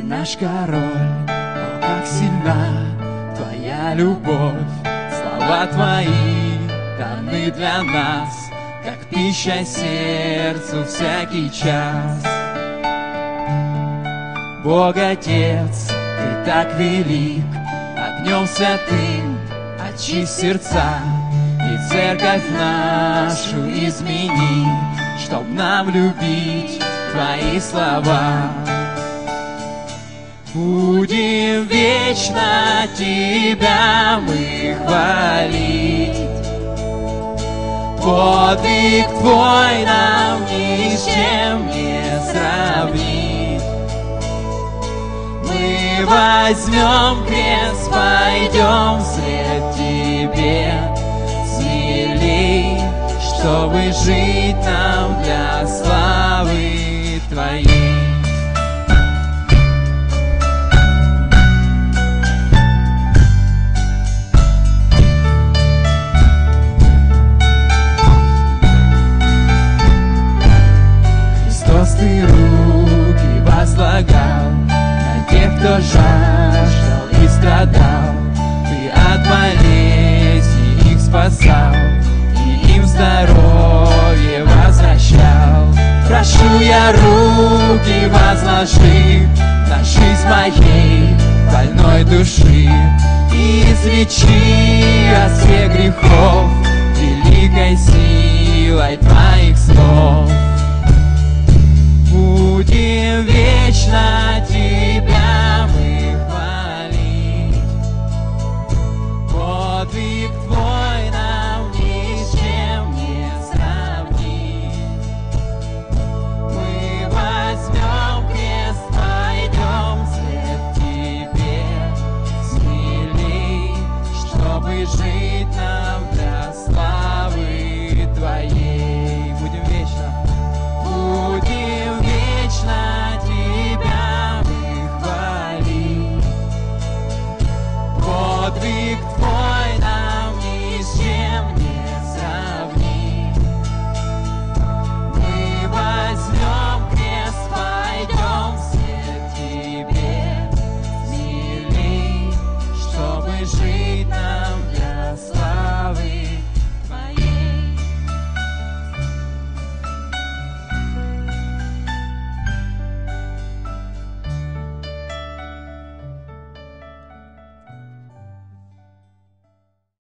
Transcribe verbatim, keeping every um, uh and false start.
наш король, о, как сильна Твоя любовь, слова Твои даны для нас, как пища сердцу всякий час. Бог Отец, Ты так велик, огнем святым очисть сердца, и церковь нашу измени, чтоб нам любить Твои слова. Будем вечно Тебя мы хвалить, подвиг Твой нам ни с чем не сравнить. Мы возьмем крест, пойдем вслед Тебе, смелей, чтобы жить нам для славы Твоей. Христос, Ты руки возлагал на тех, кто жаждал и страдал. Ты от болезней их спасал и им здоровье возвращал. Прошу я, руки возложи на жизнь моей больной души, и излечи от всех грехов великой силой Твоих слов. Будем вечно